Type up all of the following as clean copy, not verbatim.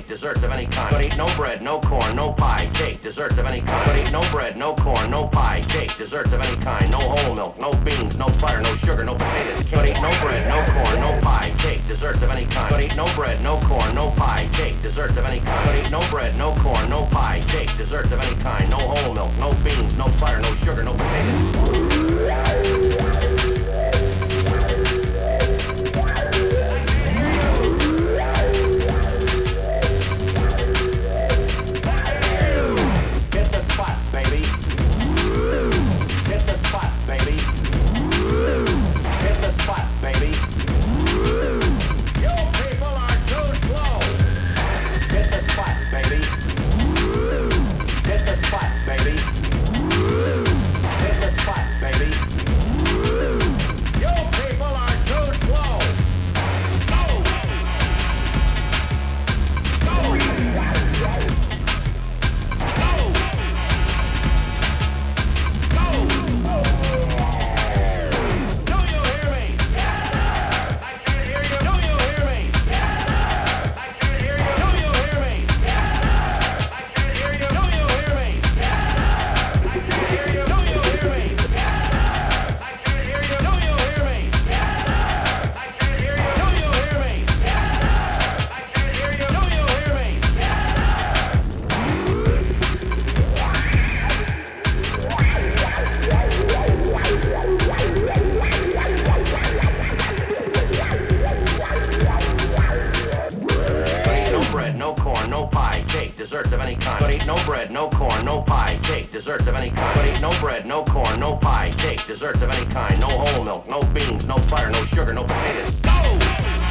desserts of any kind. Could eat no bread, no corn, no pie, cake, desserts of any kind. Could eat no bread, no corn, no pie, cake, desserts of any kind. No whole milk, no beans, no butter, no sugar, no potatoes. Could eat no bread, no corn, no pie, cake, desserts of any kind. Could eat no bread, no corn, no pie, cake, desserts of any kind. Could eat no bread, no corn, no pie, cake, desserts of any kind. No whole milk, no beans, no butter, no sugar, no potatoes. Desserts of any kind. Could eat no bread, no corn, no pie, cake, desserts of any kind. Could eat no bread, no corn, no pie, cake, desserts of any kind. No whole milk, no beans, no butter, no sugar, no potatoes. Go!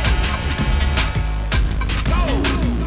Go!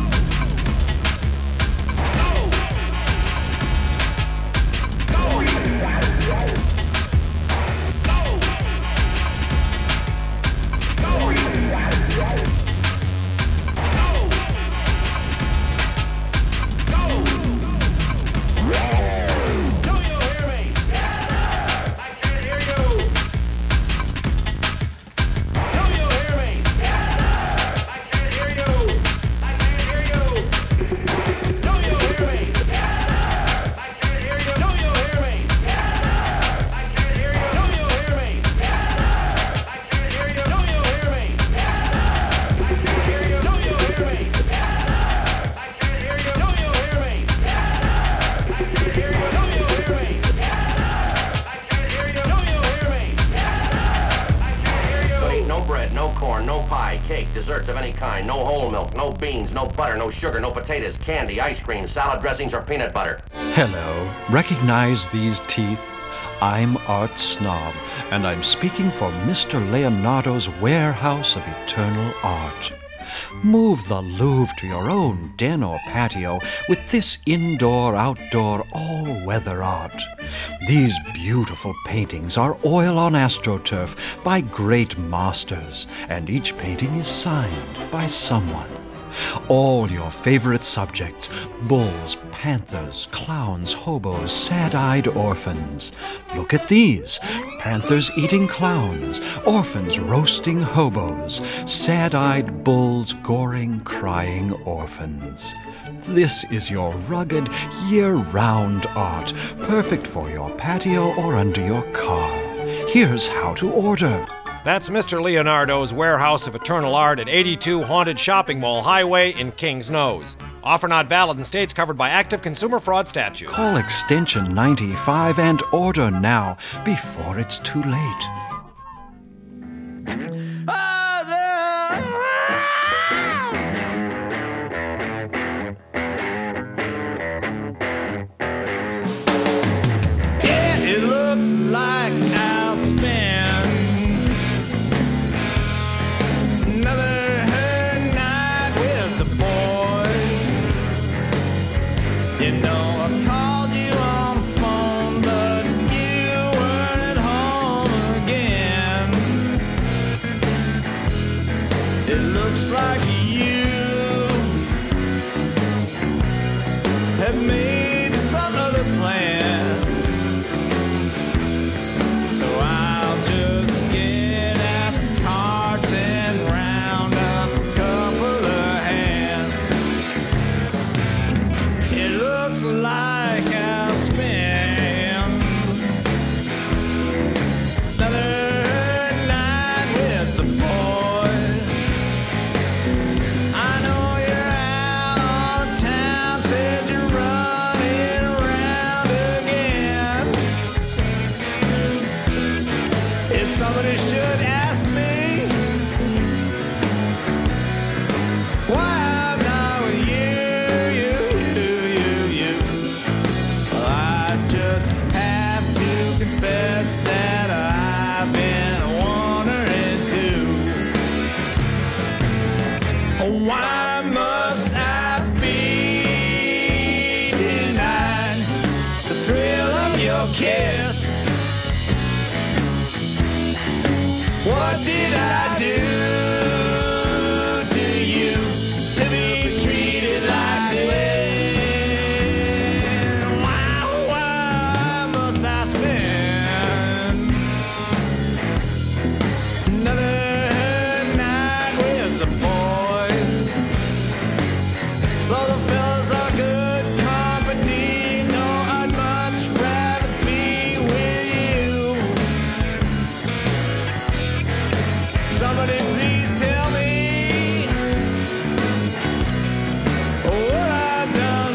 Desserts of any kind, no whole milk, no beans, no butter, no sugar, no potatoes, candy, ice cream, salad dressings, or peanut butter. Hello, recognize these teeth? I'm Art Snob, and I'm speaking for Mr. Leonardo's Warehouse of Eternal Art. Move the Louvre to your own den or patio with this indoor-outdoor all-weather art. These beautiful paintings are oil on AstroTurf by great masters, and each painting is signed by someone. All your favorite subjects, bulls, panthers, clowns, hobos, sad-eyed orphans. Look at these. Panthers eating clowns, orphans roasting hobos, sad-eyed bulls goring, crying orphans. This is your rugged, year-round art, perfect for your patio or under your car. Here's how to order. That's Mr. Leonardo's Warehouse of Eternal Art at 82 Haunted Shopping Mall Highway in Kings Nose. Offer not valid in states covered by active consumer fraud statutes. Call extension 95 and order now before it's too late. It looks like I'll spend another night with the boys. You know I called you on the phone, but you weren't at home again. It looks like you have made some other plan. So I'll just get out the cards and round up a couple of hands. Somebody should ask me why I'm not with you. Well, I just have to confess that I've been wondering too. Why must I be denied the thrill of your kiss? What did I do to you to be treated like this? Why must I spend another night with the boys? Though the fellas are good company, no, I'd much rather be with you. Somebody please tell me what I've done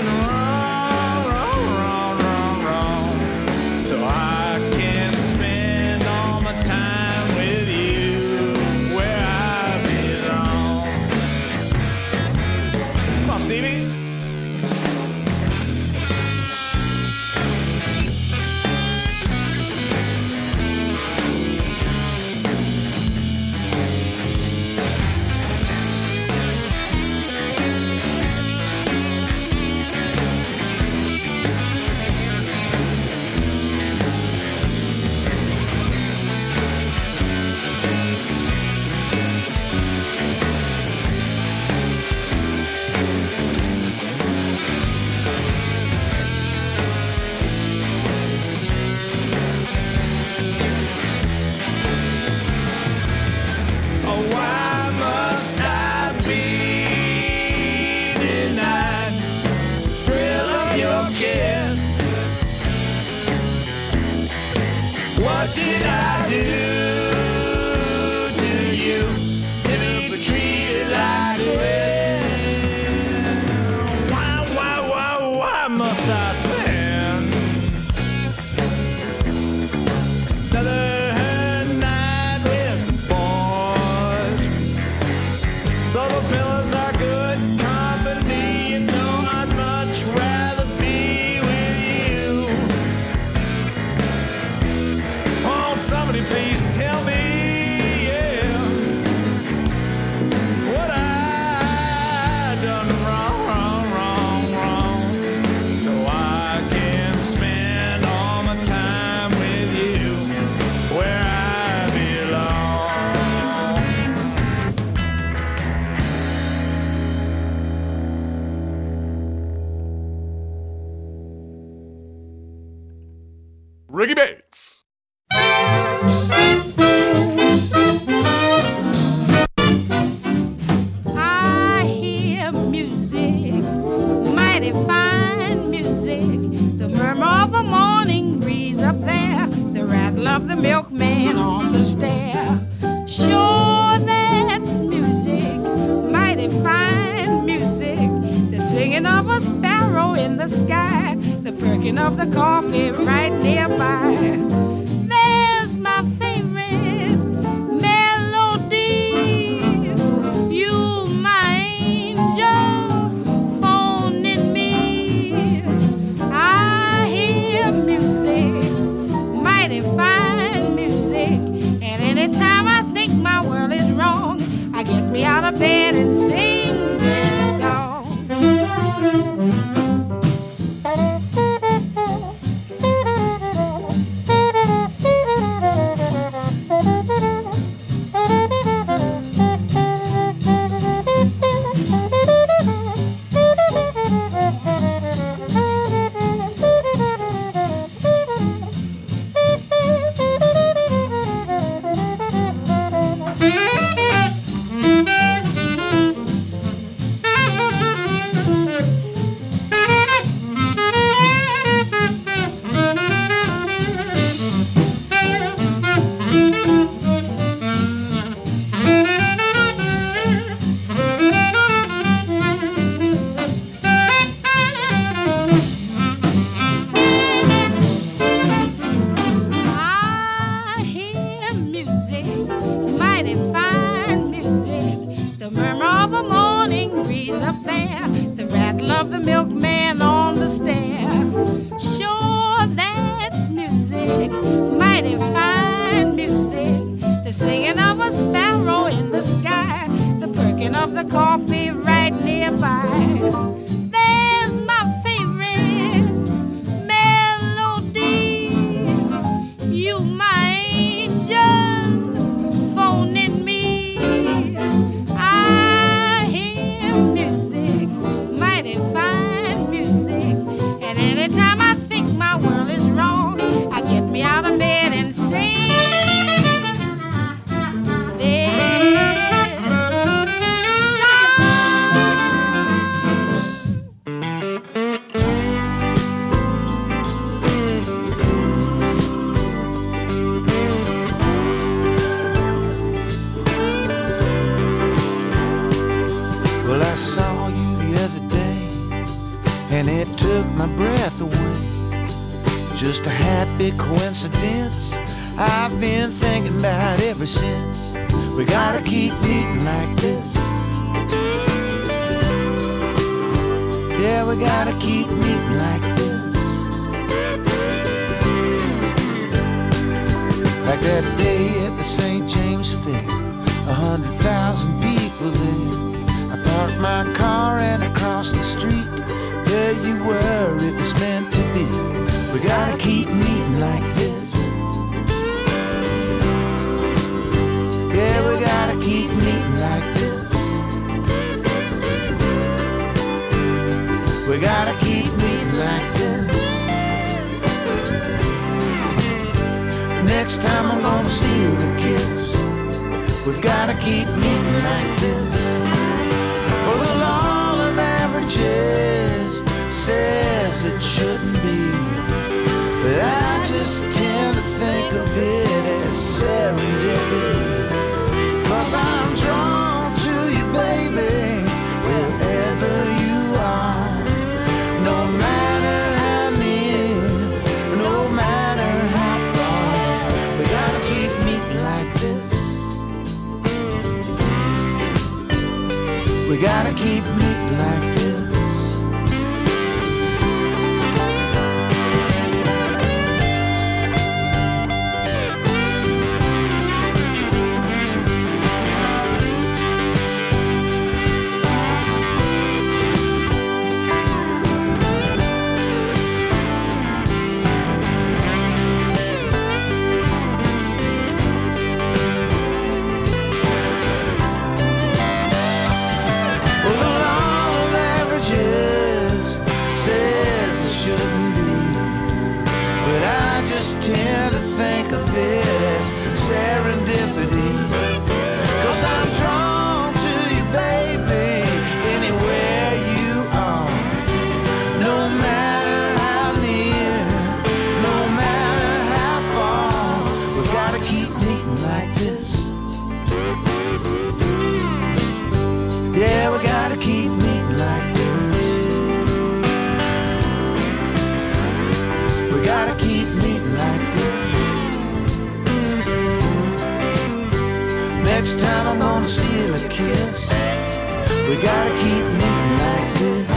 wrong, so I can spend all my time with you where I belong. Come on, Stevie. Why must I be denied the thrill of your kiss? What did I do to you to be treated like this? Why must I spend another night with the boys? Though the fellas are good company, you know I'd much rather be with you. Won't somebody please tell me, yeah, what I done wrong, so I can spend all my time with you where I belong. Ricky Bates. I hear music, mighty fine music. The murmur of the morning breeze up there, the rattle of the milkman on the stair. Sure, that's music, mighty fine music. The singing of a sparrow in the sky, the perking of the coffee right nearby. There's my favorite melody. You, my angel, phoning me. I hear music, mighty fine music. And anytime I think my world is wrong, I get me out of bed and sing this song. music, mighty fine music. The murmur of a morning breeze up there, the rattle of the milkman on the stair. Sure, that's music, mighty fine music. The singing of a sparrow in the sky, the perking of the coffee right nearby. There's my favorite melody. You, my angel, phoning me. I hear music, mighty fine music. And anytime I think my world is wrong, I get me out of bed and sing. Well, I saw you the other day, and it took my breath away. Just a happy coincidence I've been thinking about ever since. We gotta keep meeting like this. Yeah, we gotta keep meeting like this. Like that day at the St. James Fair, 100,000 people there. I parked my car and across the street, there you were, it was meant to be. We gotta keep meeting like this. Yeah, we gotta keep meeting like this. We gotta keep meeting like this. Next time I'm gonna steal a kiss. We've gotta keep meeting like this. Well, the law of averages says it shouldn't be, but I just tend to think of it as serendipity. 'Cause I'm drawn to you, baby, wherever you are. No matter how near, no matter how far, we gotta keep meeting like this. We gotta keep meeting like this. Tend to think of it as serendipity. 'Cause I'm drawn to you, baby, anywhere you are. No matter how near, no matter how far, we've gotta keep meeting like this. Yeah, we gotta keep meeting like this. We gotta keep meeting like this. Next time I'm gonna steal a kiss. We gotta keep meeting like this.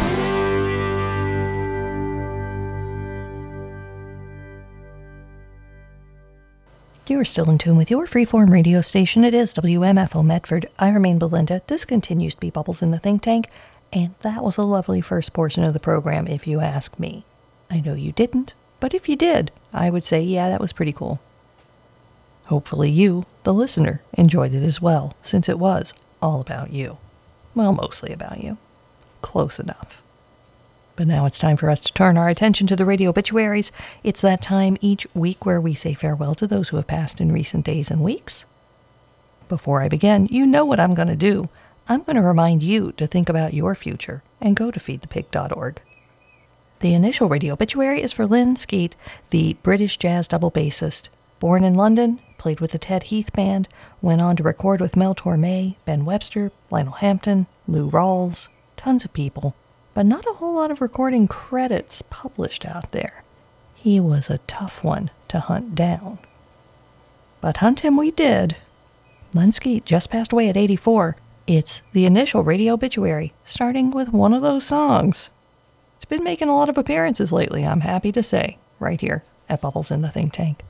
You are still in tune with your freeform radio station. It is WMFO Medford. I remain Belinda. This continues to be Bubbles in the Think Tank, and that was a lovely first portion of the program, if you ask me. I know you didn't, but if you did, I would say, yeah, that was pretty cool. Hopefully you, the listener, enjoyed it as well, since it was all about you. Well, mostly about you. Close enough. But now it's time for us to turn our attention to the radio obituaries. It's that time each week where we say farewell to those who have passed in recent days and weeks. Before I begin, you know what I'm going to do. I'm going to remind you to think about your future and go to feedthepig.org. The initial radio obituary is for Lynn Skeet, the British jazz double bassist. Born in London, played with the Ted Heath Band, went on to record with Mel Torme, Ben Webster, Lionel Hampton, Lou Rawls, tons of people, but not a whole lot of recording credits published out there. He was a tough one to hunt down. but hunt him we did. Len Skeet just passed away at 84. It's the initial radio obituary, starting with one of those songs. It's been making a lot of appearances lately, I'm happy to say, right here at Bubbles in the Think Tank.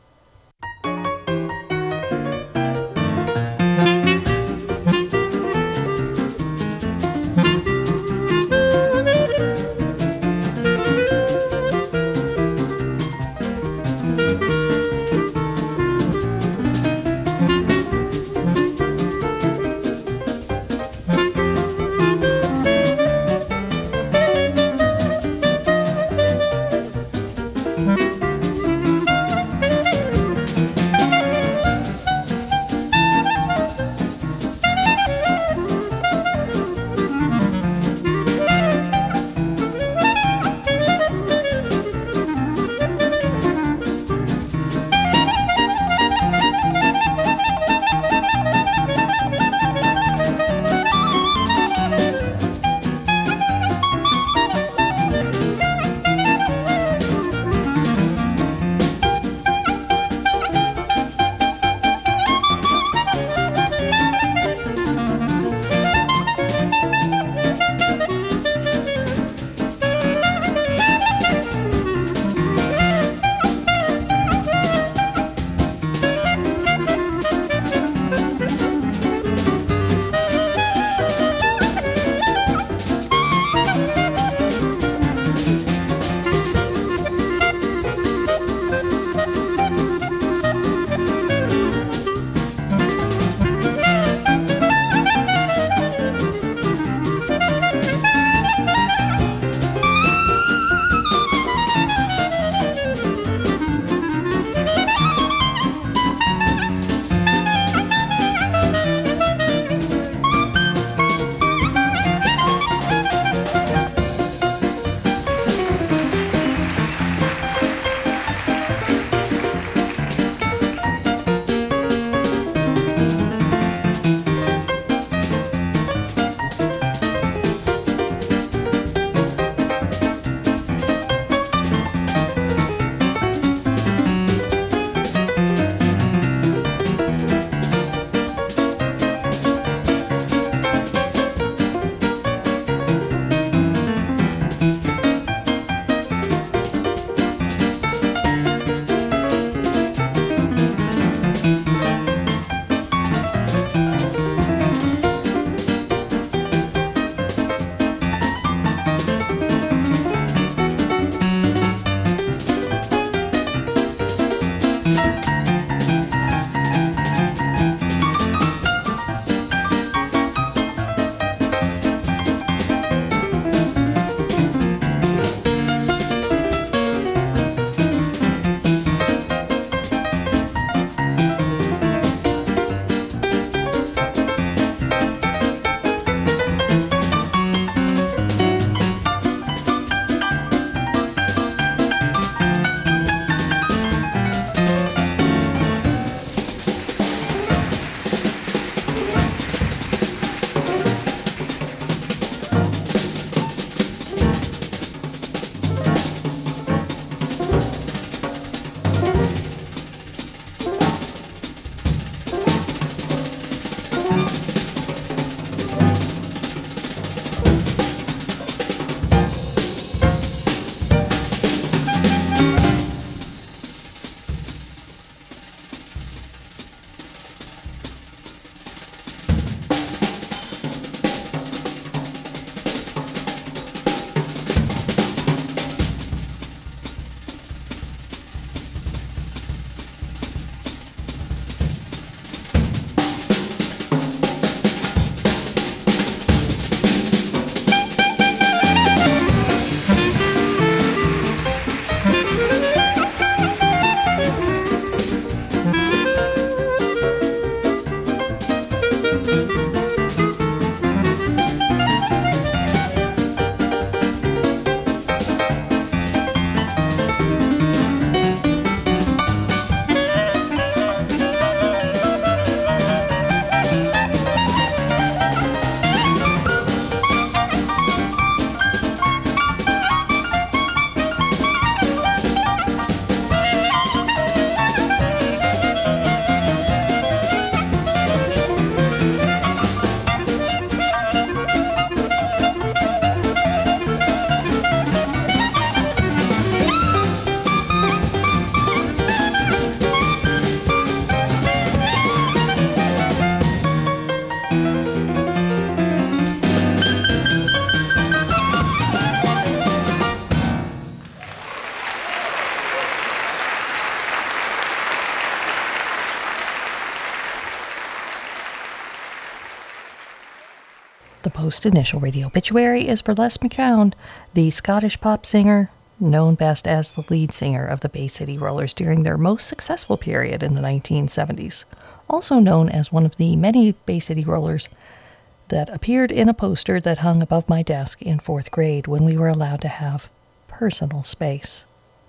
The post-initial radio obituary is for Les McCown, the Scottish pop singer, known best as the lead singer of the Bay City Rollers during their most successful period in the 1970s. Also known as one of the many Bay City Rollers that appeared in a poster that hung above my desk in 4th grade when we were allowed to have personal space.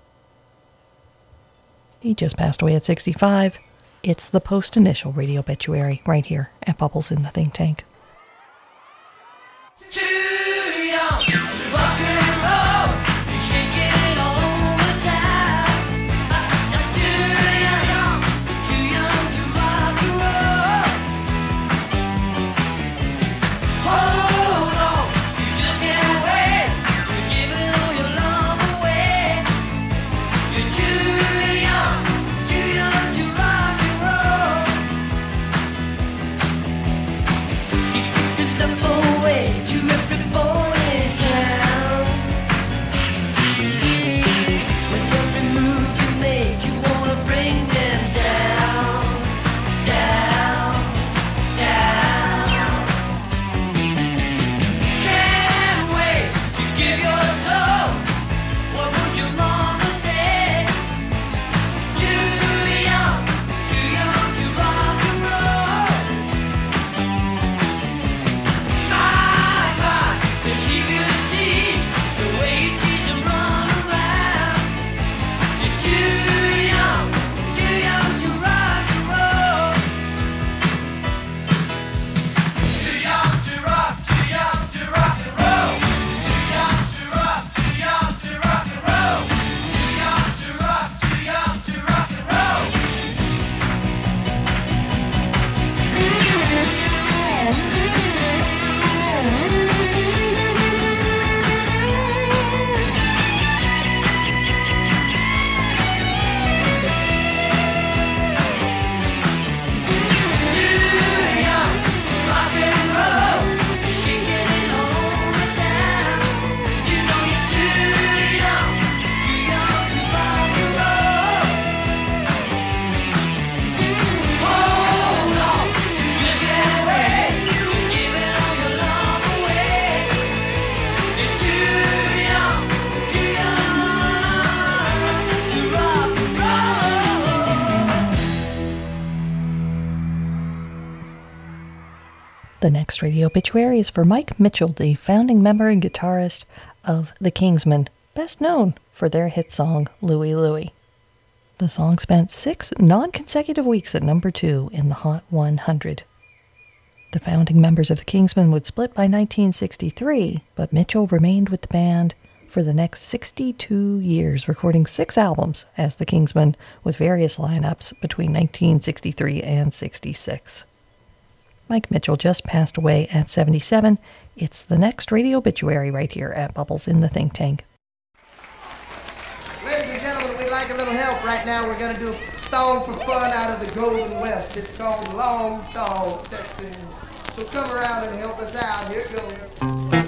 He just passed away at 65. It's the post-initial radio obituary right here at Bubbles in the Think Tank. Too young to rock and roll, you're shaking it all the time. Too young to rock and roll. Hold on, you just can't wait. You're giving all your love away. You're too young to rock and roll. You can love away to every boy in town. With every move you make, you wanna bring them down, down, down. Can't wait to give your soul. What would your mama say? Too young to rock and roll. If she could see the way you tease and run around, you're too young to rock and roll. Too young to rock and roll. Too young to rock and roll. Too young to rock and roll. The next radio obituary is for Mike Mitchell, the founding member and guitarist of the Kingsmen, best known for their hit song, Louie Louie. The song spent 6 non-consecutive weeks at number 2 in the Hot 100. The founding members of the Kingsmen would split by 1963, but Mitchell remained with the band for the next 62 years, recording 6 albums as the Kingsmen with various lineups between 1963 and 66. Mike Mitchell just passed away at 77. It's the next radio obituary right here at Bubbles in the Think Tank. Ladies and gentlemen, we'd like a little help right now. We're going to do a song for fun out of the Golden West. It's called Long Tall Texas. So come around and help us out. Here it goes.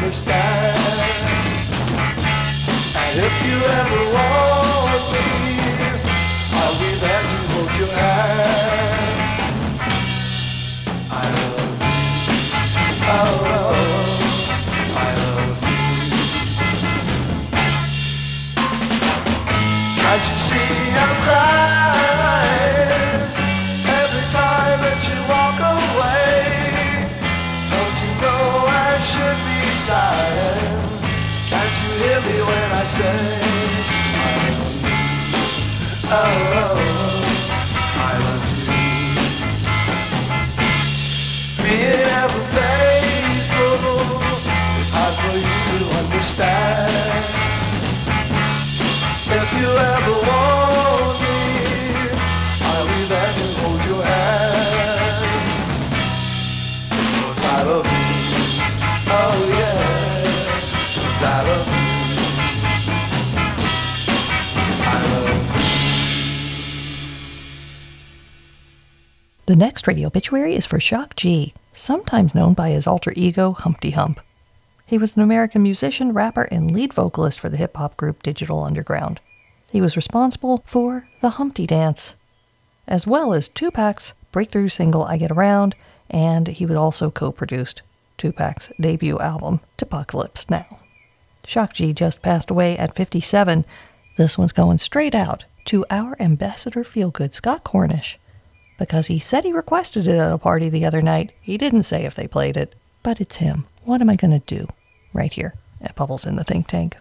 understand. And if you ever want me, I'll be there to hold your hand. I love you, oh, I love you. Can't you see I'm crying every time that you walk away? Don't you know I should be sighing? Can't you hear me when I say I love you? Oh, I love you. Being ever faithful is hard for you to understand. If you ever want me, I'll be there to hold your hand. 'Cause I love you, oh yeah, 'cause I love you. The next radio obituary is for Shock G, sometimes known by his alter ego Humpty Hump. He was an American musician, rapper, and lead vocalist for the hip-hop group Digital Underground. He was responsible for the Humpty Dance, as well as Tupac's breakthrough single I Get Around, and he was also co-produced Tupac's debut album, Tupacalypse Now. Shock G just passed away at 57. This one's going straight out to our ambassador feelgood, Scott Cornish, because he said he requested it at a party the other night. He didn't say if they played it, but it's him. What am I going to do? Right here at Bubbles in the Think Tank.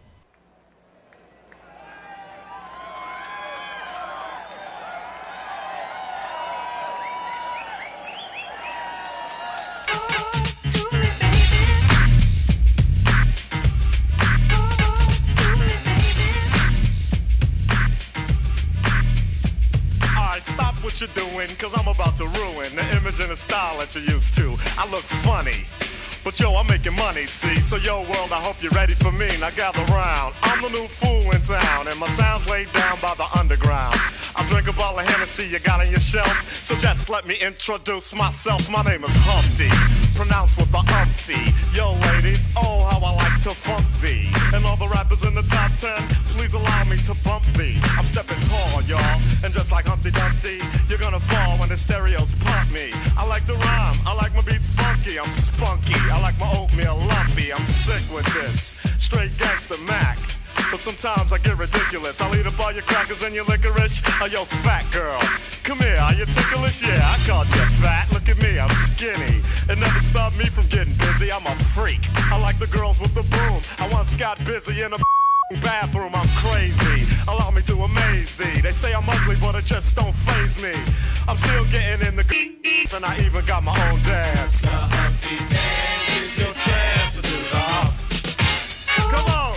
You're doing, cause I'm about to ruin the image and the style that you're used to. I look funny, but yo, I'm making money, see? So yo, world, I hope you're ready for me. Now gather round, I'm the new fool in town, and my sound's laid down by the underground. I drink a bottle of Hennessy you got on your shelf, so just let me introduce myself. My name is Humpty, pronounced with the umpty. Yo, ladies, oh, how I like to funk thee. And all the rappers in the top 10, please allow me to bump thee. I'm stepping tall, y'all, and just like Humpty Dumpty, you're gonna fall when the stereos pump me. I like to rhyme, I like my beats funky, I'm spunky. I like my oatmeal lumpy, I'm sick with this. Straight gangster Mac. But sometimes I get ridiculous. I'll eat up all your crackers and your licorice. Oh, yo, fat girl, come here, are you ticklish? Yeah, I called you fat. Look at me, I'm skinny. It never stopped me from getting busy. I'm a freak. I like the girls with the broom. I once got busy in a bathroom. I'm crazy. Allow me to amaze thee. They say I'm ugly, but it just don't faze me. I'm still getting in the and I even got my own dance. The Humpty Dance is your chance to do the hump. Come on.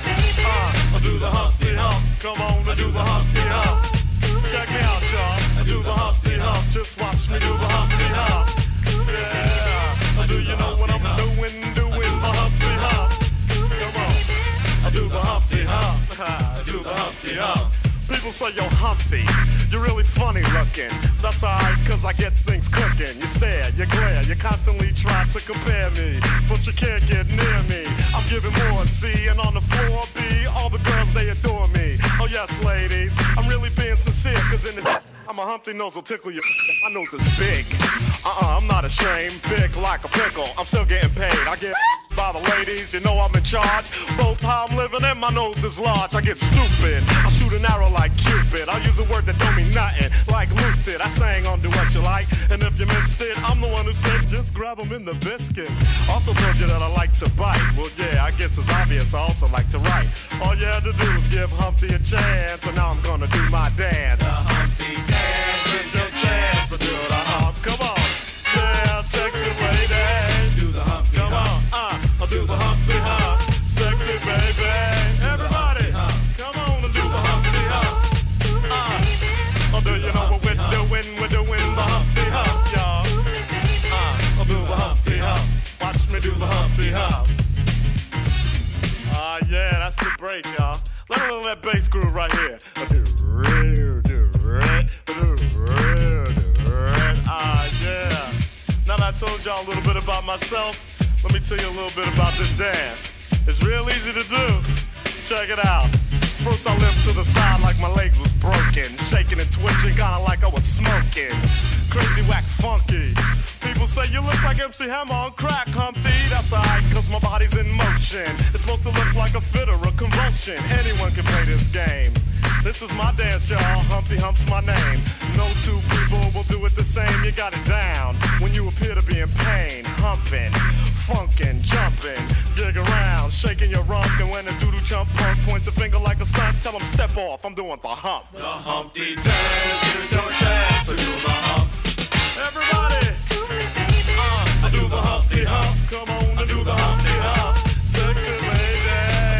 Do the Humpty Hump, come on, I do the Humpty Hump. Check me out, y'all, I do the Humpty Hump. Just watch me do the Humpty Hump. Yeah, do you know what I'm doing the Humpty Hump? Come on, I do the Humpty Hump, I do the Humpty Hump. People say, yo, Humpty, you're really funny looking. That's alright, cause I get things cooking. You stare, you glare, you constantly try to compare me, but you can't get near me. I'm giving more C, and on the floor B, all the girls, they adore me. Oh yes, ladies, I'm really being sincere, cause in this I'm a Humpty nose will tickle you. My nose is big. I'm not ashamed, big like a pickle. I'm still getting paid. I get by the ladies, you know I'm in charge. Both how I'm living and my nose is large. I get stupid. I shoot an arrow like Cupid. I'll use a word that don't mean nothing, like Luke did. I sang on Do What You Like, and if you missed it, I'm the one who said just grab them in the biscuits. Also told you that I like to bite. Well, yeah, I guess it's obvious I also like to write. All you had to do was give Humpty a chance, and now I'm gonna do my dance. The Humpty Dance is your chance to do the hump. Come on, yeah, sexy lady. Do the Humpty Hump. Come on, I'll do the Humpty Hump. Sexy baby, everybody, come on and do the Humpty Hump. Oh, do you know what we're doing? We're doing the Humpty Hump, y'all. I'll do the Humpty Hump. Watch me do the Humpty Hump. Yeah, that's the break, y'all. Let me know that bass groove right here. Yeah. Now that I told y'all a little bit about myself, Let me tell you a little bit about this dance. It's real easy to do. Check it out. First I limped to the side like my leg was broken, shaking and twitching, kinda like I was smoking. Crazy, whack, funky. People say you look like MC Hammer on crack, Humpty. That's alright, cause my body's in motion. It's supposed to look like a fit or a convulsion. Anyone can play this game. This is my dance, y'all. Humpty Hump's my name. No two people will do it the same. You got it down when you appear to be in pain. Humping, funkin', jumping, dig around, shaking your rump. And when a doodle chump punk points a finger like a stunt, tell him step off. I'm doing the hump. The Humpty dance, here's your chance to do the hump. Everybody, do me, baby. I do the Humpty Hump. Come on, I do the Humpty Hump. Sexy lady.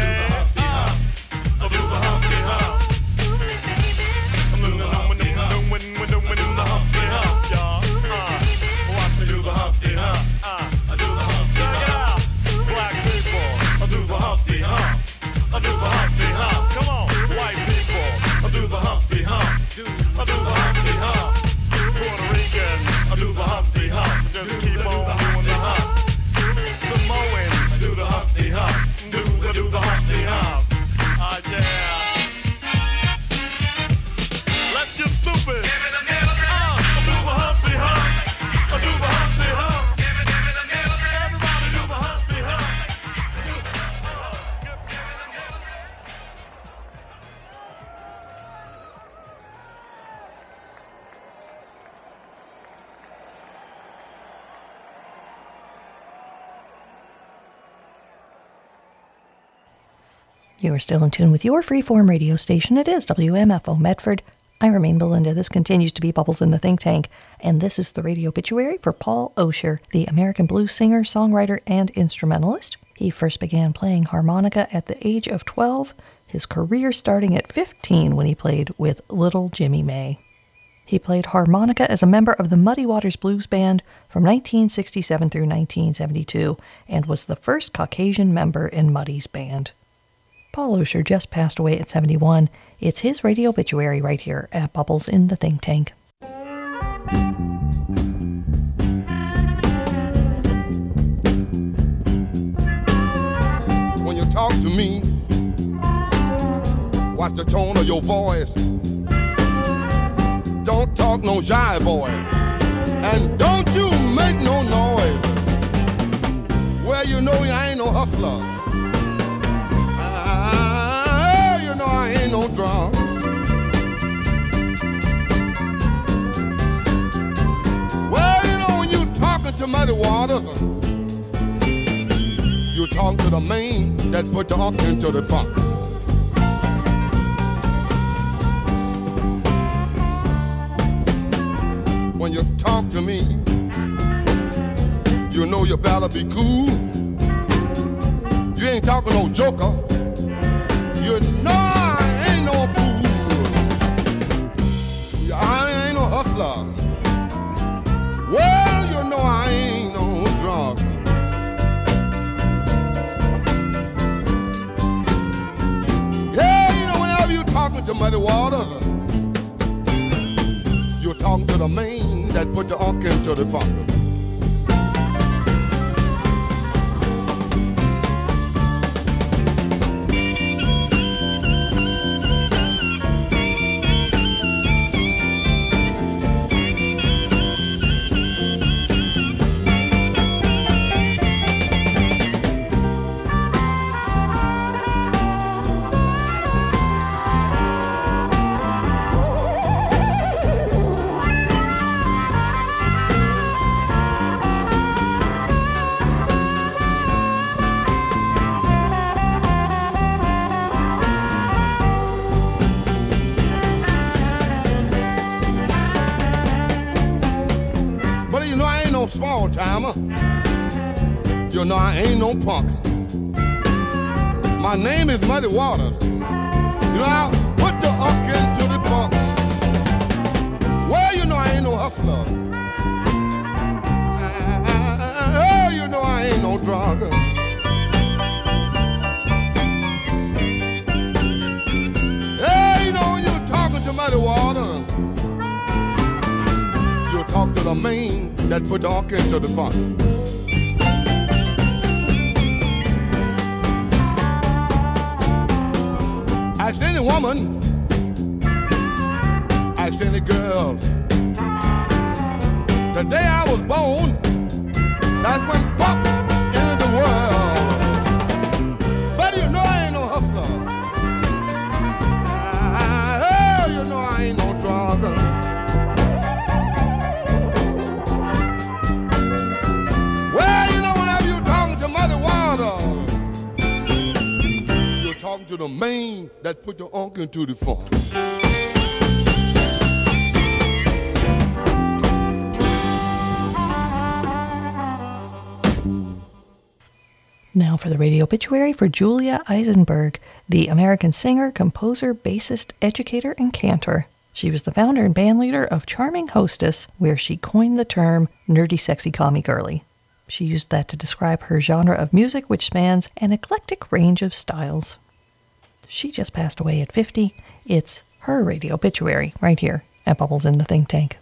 I do the Humpty Hump. I'm doing the Humpty Hump. When the Humpty Hump, y'all. Watch me do the Humpty Hump. I do the Humpty Check it out, black people. I do the Humpty Hump. I do the Humpty Hump. Come on, white people. I do the Humpty Hump. I do the Humpty Hump. Puerto Ricans. I do the Humpty Hump. Just keep on doing the hump. Samoans. Do the Humpty Hump. Do the Humpty Hump. Yeah. Let's get stupid. I do the Humpty Hump. I do the Humpty Hump. Everybody do the Humpty Hump. You are still in tune with your freeform radio station. It is WMFO Medford. I remain Belinda. This continues to be Bubbles in the Think Tank, and this is the radio obituary for Paul Osher, the American blues singer, songwriter, and instrumentalist. He first began playing harmonica at the age of 12, his career starting at 15 when he played with Little Jimmy May. He played harmonica as a member of the Muddy Waters Blues Band from 1967 through 1972, and was the first Caucasian member in Muddy's band. Paul Osher just passed away at 71. It's his radio obituary right here at Bubbles in the Think Tank. When you talk to me, watch the tone of your voice. Don't talk no shy boy, and don't you make no noise. Well, you know I ain't no hustler. I ain't no drunk. Well, you know when you talking to Muddy Waters, you talking to the man that put the hunk into the funk. When you talk to me, you know you better be cool. You ain't talking no joker. You know I ain't no fool. I ain't no hustler. Well, you know I ain't no drunk. Yeah, you know whenever you talking to Muddy Waters, you're talking to the man that put the unk into the funk. Small timer, you know I ain't no punk. My name is Muddy Waters. You know I put the unk into the funk. Well, you know I ain't no hustler. Oh, you know I ain't no drunk. Hey, you know when you're talking to Muddy Waters, you talk to the man that put the unk into the funk. Ask any woman, ask any girl. The day I was born, that's when fuck entered the world. But you know I ain't no hustler. You know I ain't no drugger. Well, you know, whenever you're talking to Muddy Waters, you're talking to the man that put the unk into the funk. Now for the radio obituary for Julia Eisenberg, the American singer, composer, bassist, educator, and cantor. She was the founder and bandleader of Charming Hostess, where she coined the term nerdy, sexy, commie girly. She used that to describe her genre of music, which spans an eclectic range of styles. She just passed away at 50. It's her radio obituary right here at Bubbles in the Think Tank.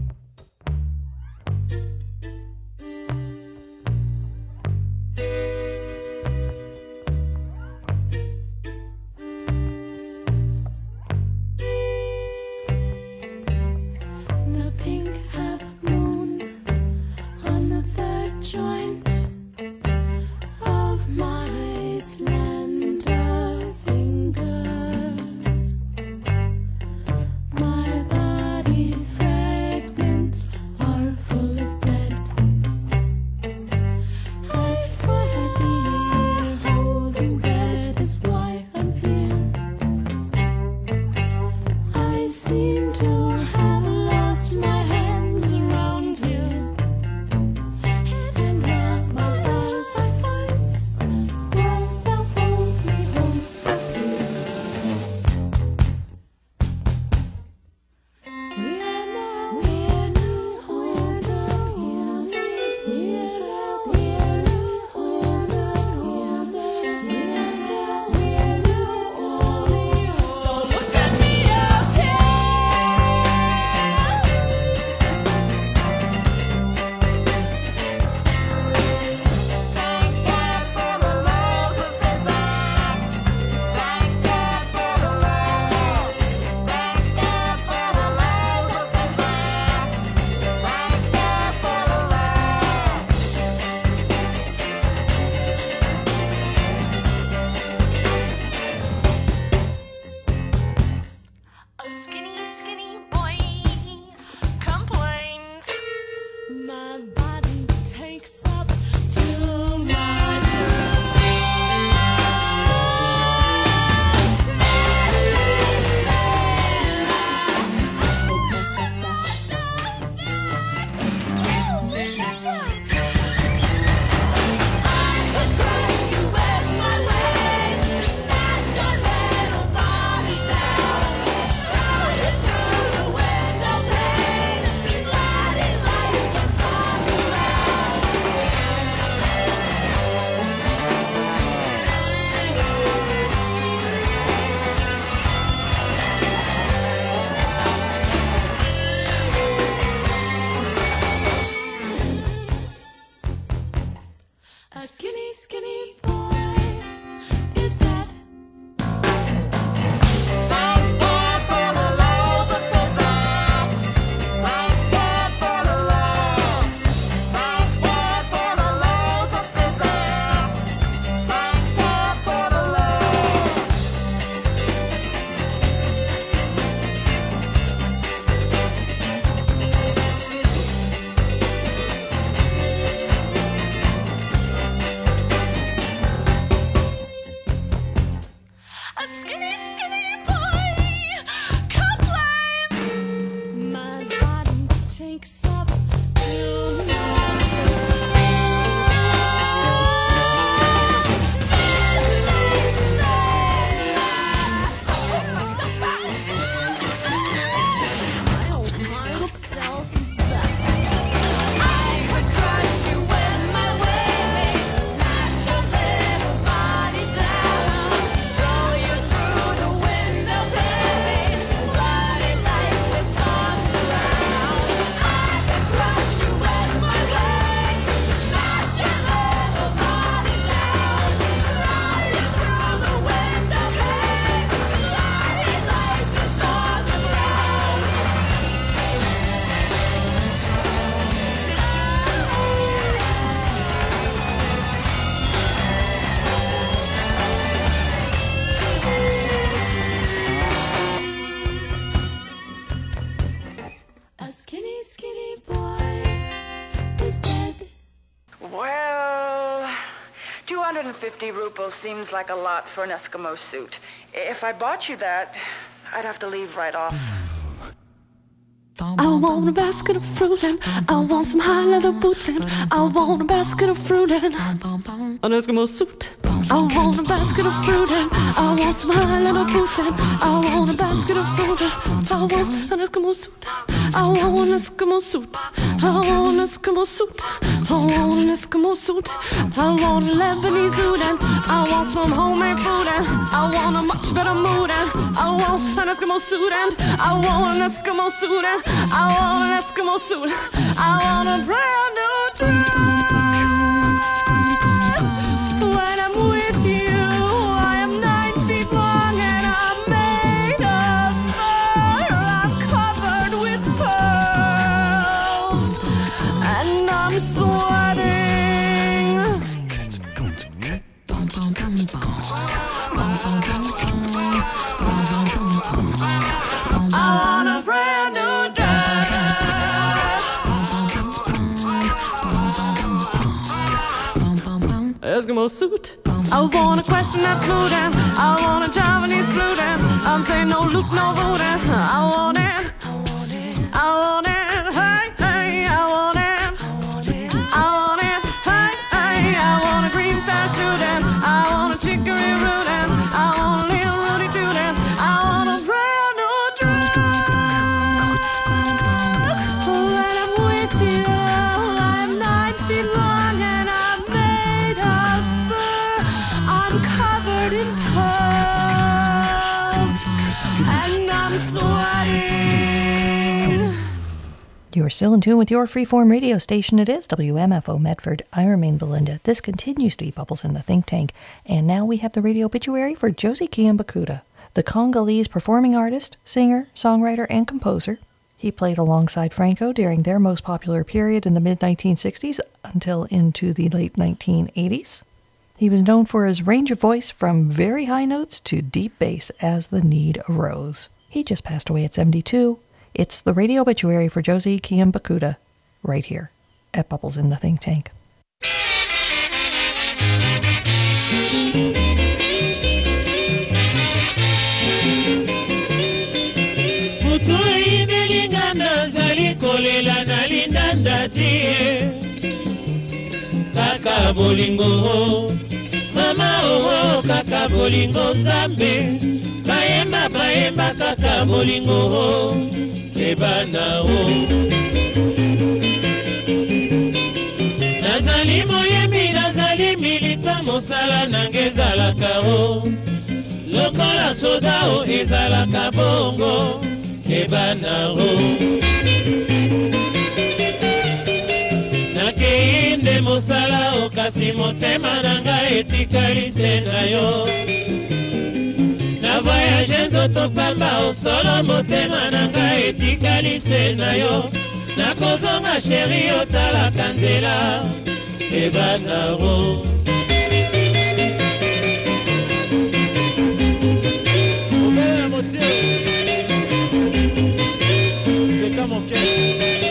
Joint of my slender finger, my body fragments are full of blood. I've Friday holding bed is why I'm here. I seem to have lost my hands around you. And A skinny, skinny boy is dead. Well, 250 rupees seems like a lot for an Eskimo suit. If I bought you that, I'd have to leave right off. I want a basket of fruit and I want some high leather boots and I want a basket of fruit and an Eskimo suit. I want a basket of fruit and I want some high leather boots and I want a basket of fruit and I want an Eskimo suit. I want an Eskimo suit. I want an Eskimo suit. I want an Eskimo suit. I want a Lebanese suit and I want some homemade food and I want a much better mood and I want an Eskimo suit and I want an Eskimo suit and I want an Eskimo suit. I want a brand new dress. When I'm with you, I am 9 feet long and I'm made of fur. I'm covered with pearls and I'm sweating. I want a brand new dress. Eskimo suit. I want a question that's smooth and I want a Japanese flute and I'm saying no loot, no vote and I want it. I want it. Hey, hey, I want it. I want it. Hey, hey, I want a green parachute and I want a chicory root and I want a little Rudy toot and I want a brand new dress. When I'm with you, I'm 9 feet long and I'm made of fur. I'm covered in pearls and I'm sweating. You are still in tune with your freeform radio station. It is WMFO Medford. I remain Belinda. This continues to be Bubbles in the Think Tank. And now we have the radio obituary for Josie Kiambakuta, the Congolese performing artist, singer, songwriter, and composer. He played alongside Franco during their most popular period in the mid-1960s until into the late 1980s. He was known for his range of voice from very high notes to deep bass as the need arose. He just passed away at 72. It's the radio obituary for Josie Kiambakuta right here at Bubbles in the Think Tank. Kaka bolingo mama oh kaka bolingo nzambe bayemba bayemba kaka bolingo kebana oh nazali moyembi nazali milita mosala nange ezalaka oh lokola soda oh ezalaka bongo kebana oh nakeinde mosala o kasi motema nanga etikali se na yo na voyage nzoto pamba o solo motema nanga etikali se na yo nakozonga sheri otalaka nzela ebana ro obela motie seka moke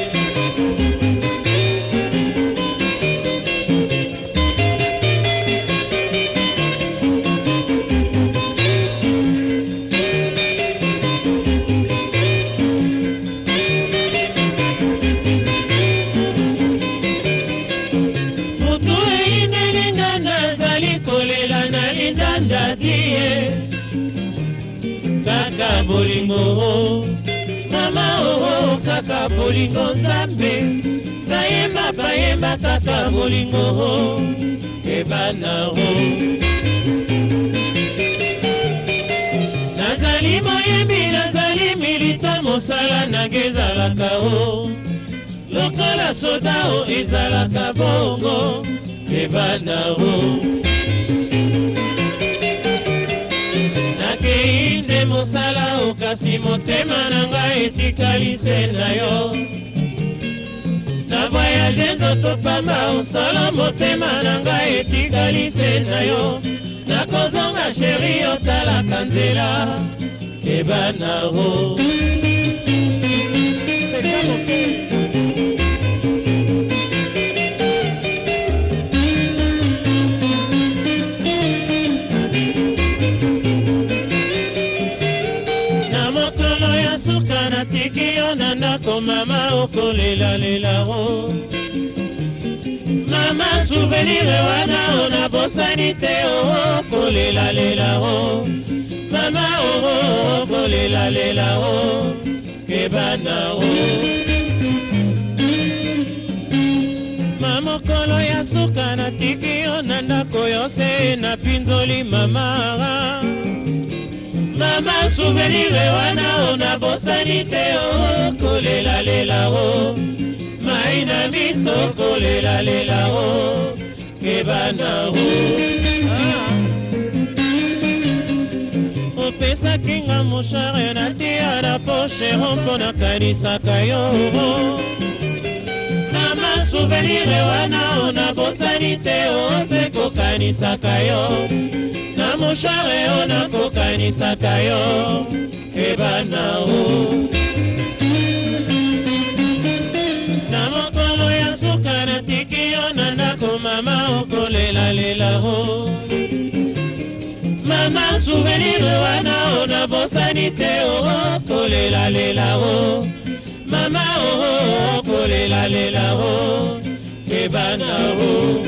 kaka bolingo mama oh kaka bolingo nzambe bayemba bayemba kaka bolingo kebana ho nazali moyembi nazali milita mosala nange ezalaka o lokola soda o ezalaka bongo kebana ho nakeinde mosala o kasi motema nanga etikali se na yo na voyage nzoto pamba o solo motema nanga etikali se na yo nakozonga sheri otalaka nzela kebana ho seka moke natiki yo na ndako mama okolelalela-o. Mama souvenir wana ona bosani te okolelalela-o. Mama okolelalela-o kebana-o. Mokolo ya suka natiki yo na ndako yo se na pinzoli mama. Mama souvenir wana ona bosani te okolelalela-o. Mai na miso kolelalela-o kebana-o. Opesaki nga moshare natia na poche mpo nakanisaka yo. Mama souvenir wana ona bosani te ose kokanisaka yo. Na moshare ona kokanisaka yo kebana-o. Na mokolo ya suka natiki yo na ndako mama okolelalela-o. Mama souvenir wana ona bosani te okolelalela-o. Mama okolelalela-o kebana-o.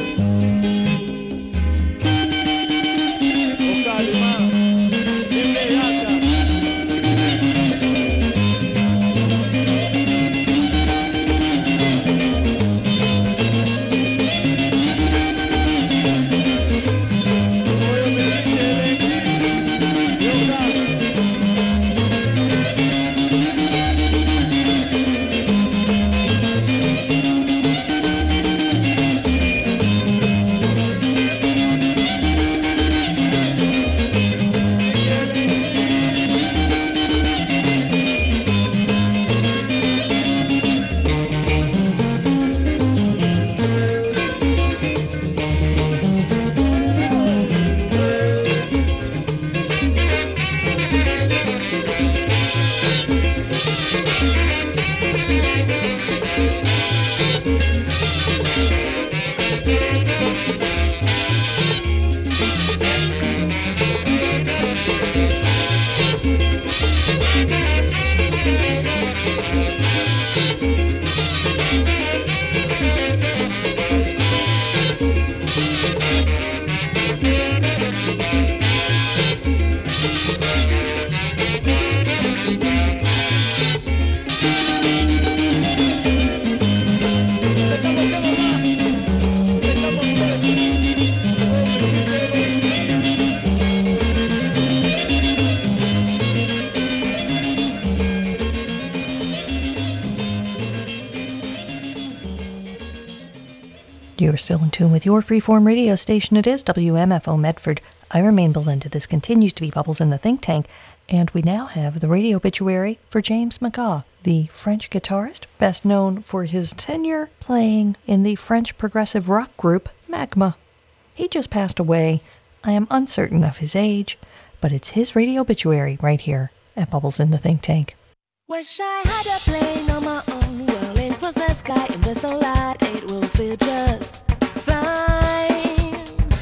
You're still in tune with your freeform radio station. It is WMFO Medford. I remain Belinda. This continues to be Bubbles in the Think Tank. And we now have the radio obituary for James McGaugh, the French guitarist, best known for his tenure playing in the French progressive rock group Magma. He just passed away. I am uncertain of his age, but it's his radio obituary right here at Bubbles in the Think Tank. Wish I had a plane on my own. Well, it was the sky in the sunlight. It will feel just fine.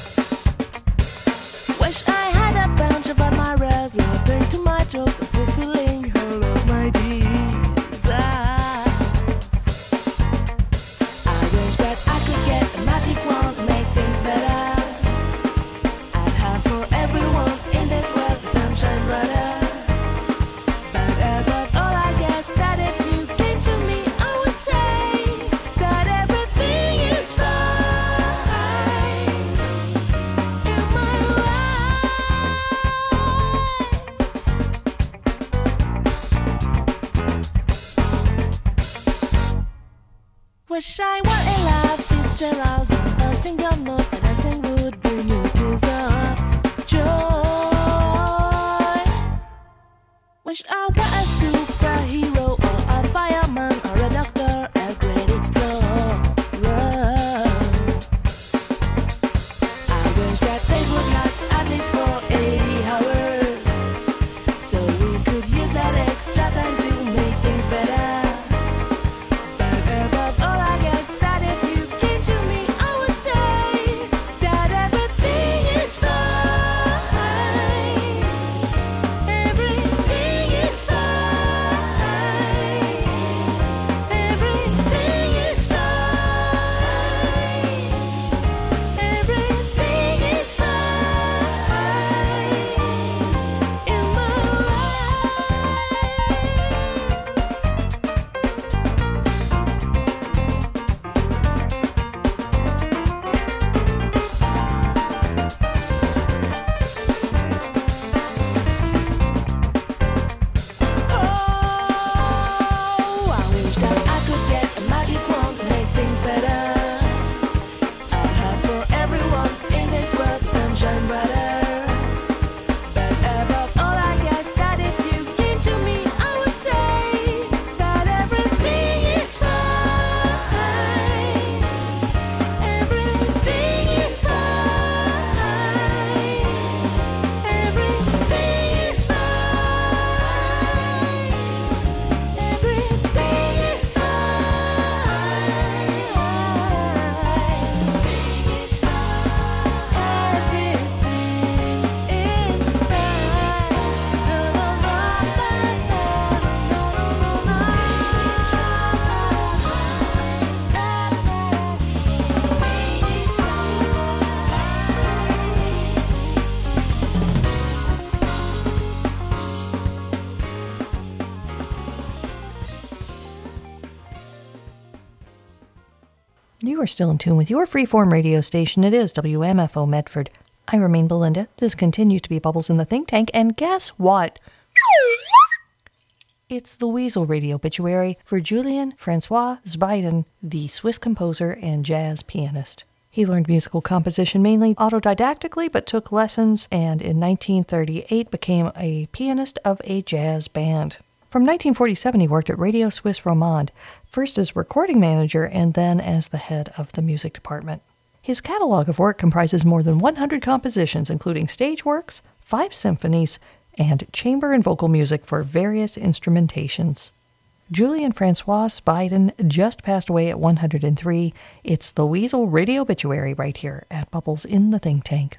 Wish I had a bunch of admirers laughing to my jokes and fulfilling all of my desires. I wish that I could get a magic wand to make things better. I'd have for everyone in this world the sunshine brighter. Wish I were Ella Fitzgerald, and a single note that I sang would bring you tears of joy. Wish I were a superhero, or a fireman, or a doctor, a great explorer. I wish that days would last at least for 80 hours, so we could use that extra time to make things better. Everything is fine. You are still in tune with your freeform radio station. It is WMFO Medford. I remain Belinda. This continues to be Bubbles in the Think Tank. And guess what? It's the Weasel Radio Obituary for Julian Francois Zbaydin, the Swiss composer and jazz pianist. He learned musical composition mainly autodidactically, but took lessons and in 1938 became a pianist of a jazz band. From 1947, he worked at Radio Suisse Romande, first as recording manager and then as the head of the music department. His catalog of work comprises more than 100 compositions, including stage works, 5 symphonies, and chamber and vocal music for various instrumentations. Julian Francois Zbaydin just passed away at 103. It's the Weasel Radio Obituary right here at Bubbles in the Think Tank.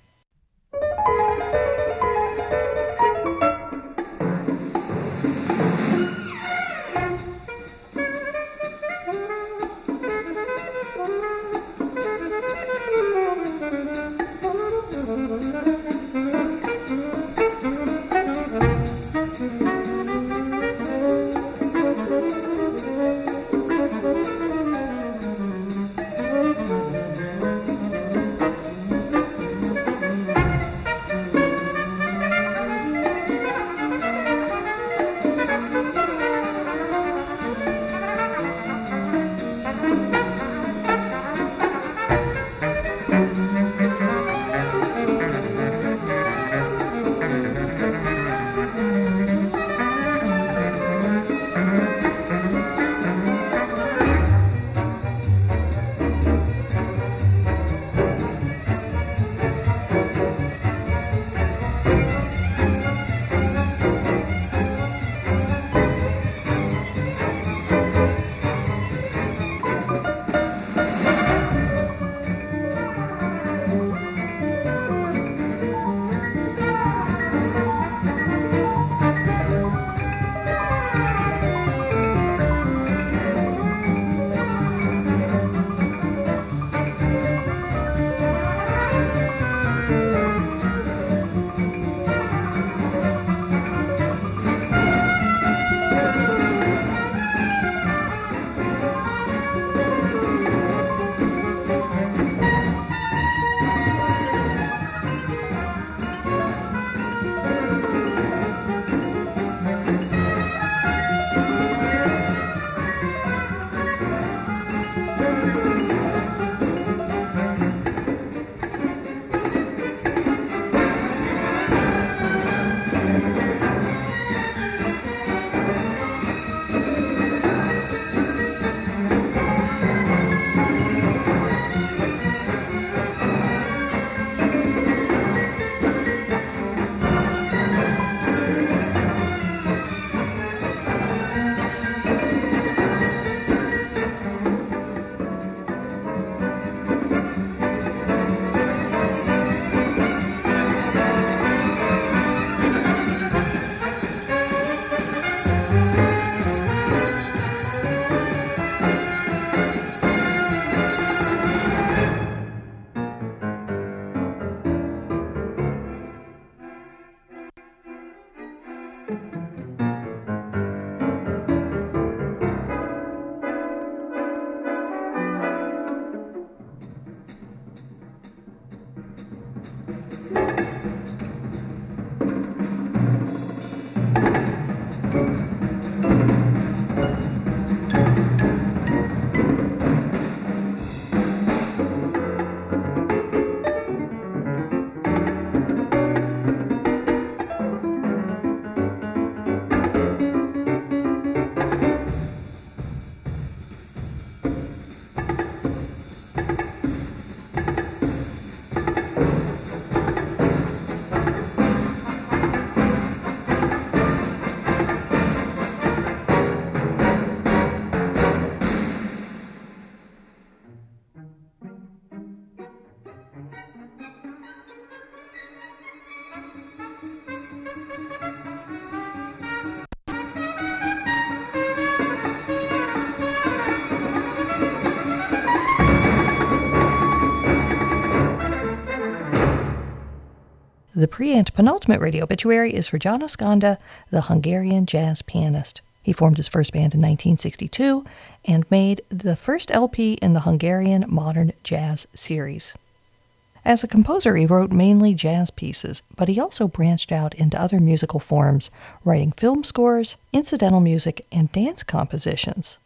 The pre- and penultimate radio obituary is for János Ganda, the Hungarian jazz pianist. He formed his first band in 1962 and made the first LP in the Hungarian Modern Jazz series. As a composer, he wrote mainly jazz pieces, but he also branched out into other musical forms, writing film scores, incidental music, and dance compositions.